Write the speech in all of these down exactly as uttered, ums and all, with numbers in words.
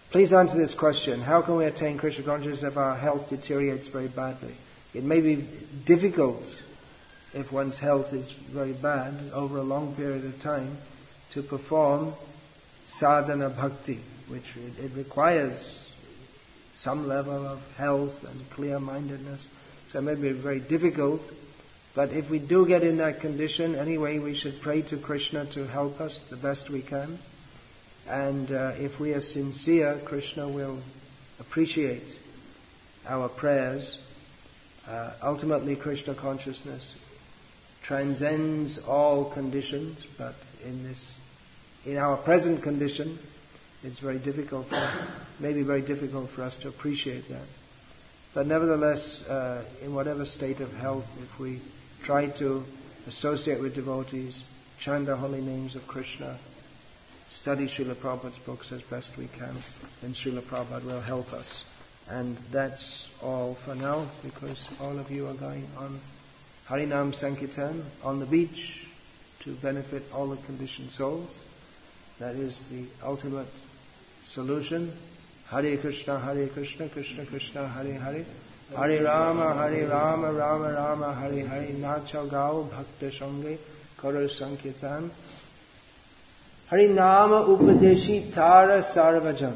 Please answer this question. How can we attain Krishna consciousness if our health deteriorates very badly? It may be difficult if one's health is very bad over a long period of time to perform sadhana bhakti, which it, it requires some level of health and clear-mindedness. So it may be very difficult, but if we do get in that condition, anyway, we should pray to Krishna to help us the best we can. And uh, if we are sincere, Krishna will appreciate our prayers. Uh, ultimately, Krishna consciousness transcends all conditions, but in this, in our present condition, it's very difficult, for, maybe very difficult for us to appreciate that. But nevertheless, uh, in whatever state of health, if we try to associate with devotees, chant the holy names of Krishna, study Srila Prabhupada's books as best we can, then Srila Prabhupada will help us. And that's all for now, because all of you are going on Harinam Sankirtan on the beach to benefit all the conditioned souls. That is the ultimate solution. Hare Krishna, Hare Krishna, Krishna Krishna, Hare Hare, Hare Rama, Hare Rama, Rama Rama, Hare Hare, Nacha Gao, Bhakta Sange, Karo Sankirtan. Hari Nama Upadeshi Tara Sarvajam.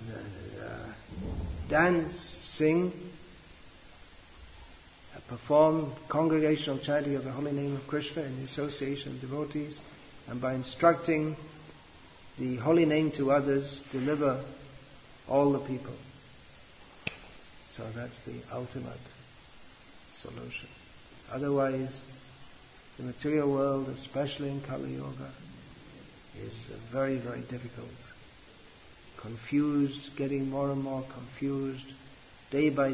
Dance, sing, perform congregational chanting of the holy name of Krishna in the association of devotees, and by instructing the holy name to others, deliver all the people. So that's the ultimate solution. Otherwise, the material world, especially in Kali Yuga, is very, very difficult. Confused, getting more and more confused, day by